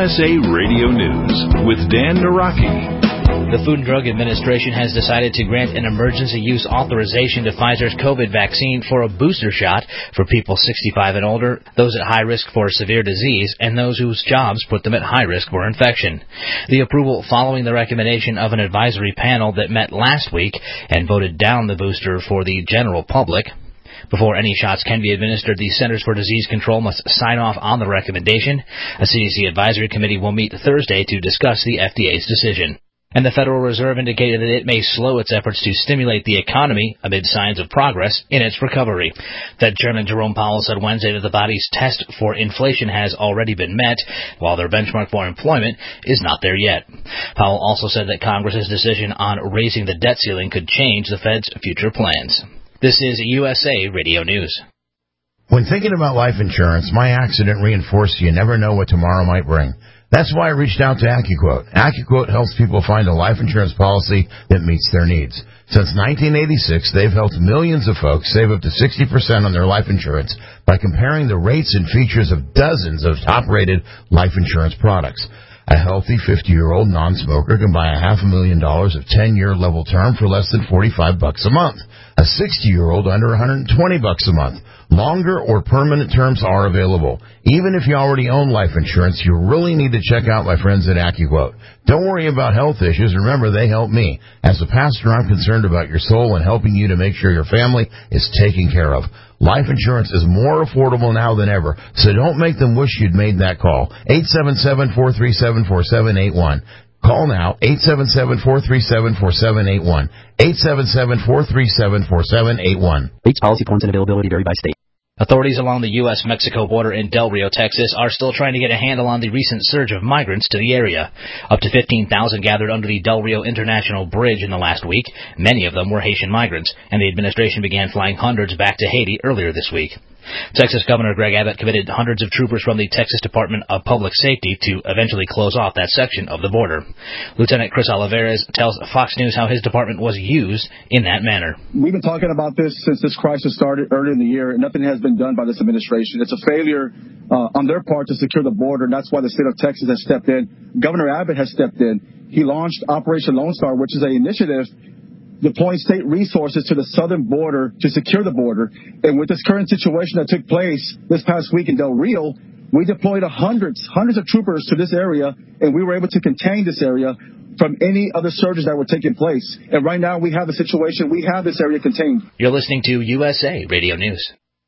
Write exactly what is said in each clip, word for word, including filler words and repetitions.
S A Radio News with Dan Naraki. The Food and Drug Administration has decided to grant an emergency use authorization to Pfizer's COVID vaccine for a booster shot for people sixty-five and older, those at high risk for severe disease, and those whose jobs put them at high risk for infection. The approval following the recommendation of an advisory panel that met last week and voted down the booster for the general public. Before any shots can be administered, the Centers for Disease Control must sign off on the recommendation. A C D C advisory committee will meet Thursday to discuss the F D A's decision. And the Federal Reserve indicated that it may slow its efforts to stimulate the economy amid signs of progress in its recovery. Fed Chairman Jerome Powell said Wednesday that the body's test for inflation has already been met, while their benchmark for employment is not there yet. Powell also said that Congress's decision on raising the debt ceiling could change the Fed's future plans. This is U S A Radio News. When thinking about life insurance, my accident reinforced you never know what tomorrow might bring. That's why I reached out to AccuQuote. AccuQuote helps people find a life insurance policy that meets their needs. Since nineteen eighty-six, they've helped millions of folks save up to sixty percent on their life insurance by comparing the rates and features of dozens of top-rated life insurance products. A healthy fifty-year-old non-smoker can buy a half a million dollars of ten-year level term for less than forty-five bucks a month. A sixty-year-old under one hundred twenty bucks a month. Longer or permanent terms are available. Even if you already own life insurance, you really need to check out my friends at AccuQuote. Don't worry about health issues. Remember, they help me. As a pastor, I'm concerned about your soul and helping you to make sure your family is taken care of. Life insurance is more affordable now than ever, so don't make them wish you'd made that call. eight seven seven, four three seven, four seven eight one. Call now, eight seven seven, four three seven, four seven eight one. eight seven seven, four three seven, four seven eight one. Rates, policy forms, and availability vary by state. Authorities along the U S Mexico border in Del Rio, Texas, are still trying to get a handle on the recent surge of migrants to the area. Up to fifteen thousand gathered under the Del Rio International Bridge in the last week. Many of them were Haitian migrants, and the administration began flying hundreds back to Haiti earlier this week. Texas Governor Greg Abbott committed hundreds of troopers from the Texas Department of Public Safety to eventually close off that section of the border. Lieutenant Chris Olivares tells Fox News how his department was used in that manner. We've been talking about this since this crisis started earlier in the year, and nothing has been done by this administration. It's a failure uh, on their part to secure the border, and that's why the state of Texas has stepped in. Governor Abbott has stepped in. He launched Operation Lone Star, which is an initiative deploying state resources to the southern border to secure the border. And with this current situation that took place this past week in Del Rio, we deployed hundreds, hundreds of troopers to this area, and we were able to contain this area from any other surges that were taking place. And right now we have a situation, we have this area contained. You're listening to U S A Radio News.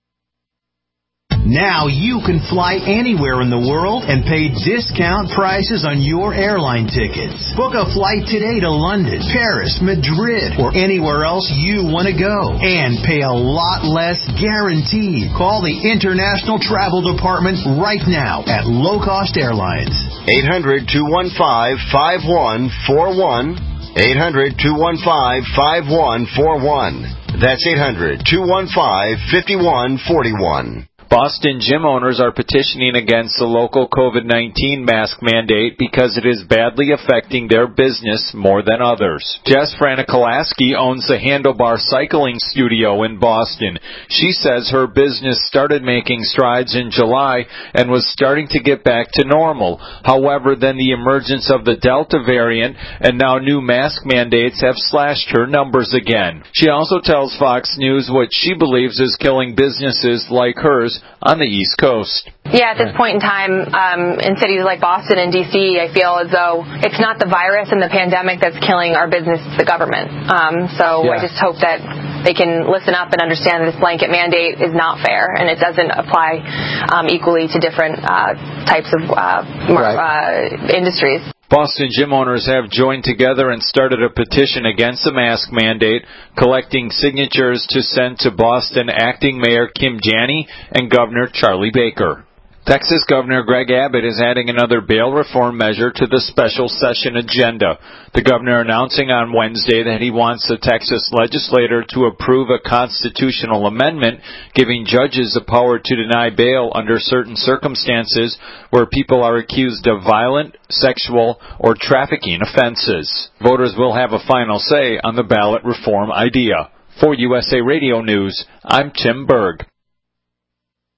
Now you can fly anywhere in the world and pay discount prices on your airline tickets. Book a flight today to London, Paris, Madrid, or anywhere else you want to go. And pay a lot less guaranteed. Call the International Travel Department right now at Low Cost Airlines. eight hundred, two one five, five one four one. eight hundred, two one five, five one four one. That's eight hundred, two one five, five one four one. Boston gym owners are petitioning against the local COVID nineteen mask mandate because it is badly affecting their business more than others. Jess Franikolaski owns the Handlebar Cycling Studio in Boston. She says her business started making strides in July and was starting to get back to normal. However, then the emergence of the Delta variant and now new mask mandates have slashed her numbers again. She also tells Fox News what she believes is killing businesses like hers on the East Coast. Yeah, at this point in time, um, in cities like Boston and D C, I feel as though it's not the virus and the pandemic that's killing our business, it's the government. Um, so yeah. I just hope that they can listen up and understand that this blanket mandate is not fair and it doesn't apply um, equally to different uh, types of uh, right. uh, industries. Boston gym owners have joined together and started a petition against the mask mandate, collecting signatures to send to Boston Acting Mayor Kim Janney and Governor Charlie Baker. Texas Governor Greg Abbott is adding another bail reform measure to the special session agenda. The governor announcing on Wednesday that he wants the Texas legislature to approve a constitutional amendment giving judges the power to deny bail under certain circumstances where people are accused of violent, sexual, or trafficking offenses. Voters will have a final say on the ballot reform idea. For U S A Radio News, I'm Tim Berg.